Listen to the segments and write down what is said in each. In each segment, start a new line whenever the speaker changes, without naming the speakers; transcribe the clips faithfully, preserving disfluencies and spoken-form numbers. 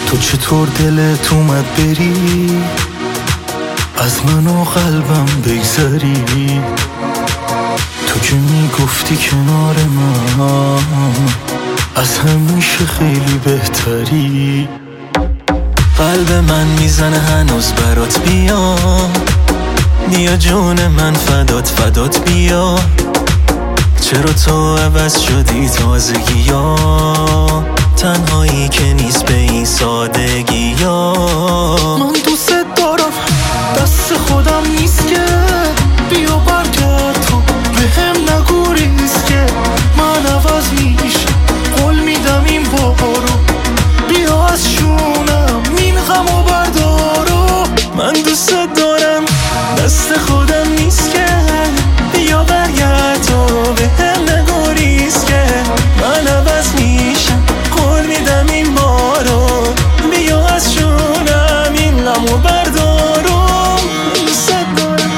تو چطور دلت اومد بری از من و قلبم بگذری؟ تو که میگفتی کنار من از همیشه خیلی بهتری. قلب من میزنه هنوز برات بیا، بیا جون من فدات فدات بیا. چرا تو عوض شدی تازگی ها، تنهایی که نیست به این سادگی ها. من دوست دارم دست خودم نیست که، بیا برگرد تو به هم نگو ریز که من عوض میشم، قول میدم این بارو بیا از شونم این غمو بردارو. من دوست دارم دست خودم نیست که، بیا برگرد تو به هم نگو ریز که من عوض میشم، قول میدم این بارو بیا از شونم این غمو بردارو. دوست دارم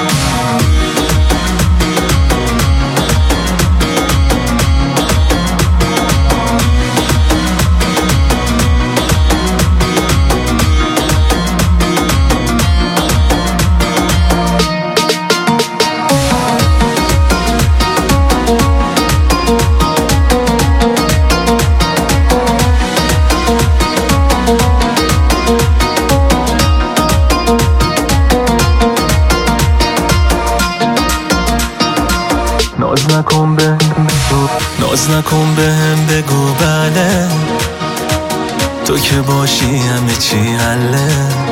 ناز نکن به ناز نکن به هم بگو بله، تو که باشی همه چی حله.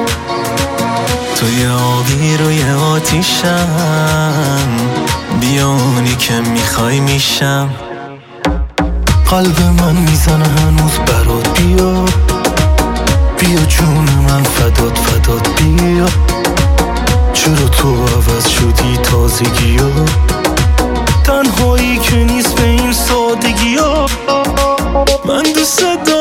تو یه آبی روی آتیشم، بیا اونی که میخوای میشم. قلب من میزنه هنوز برات بیا، بیا جون من فدات فدات بیا. چرا تو عوض شدی تازگی ها، تنهایی که نیست به این سادگی ها. من دوست دارم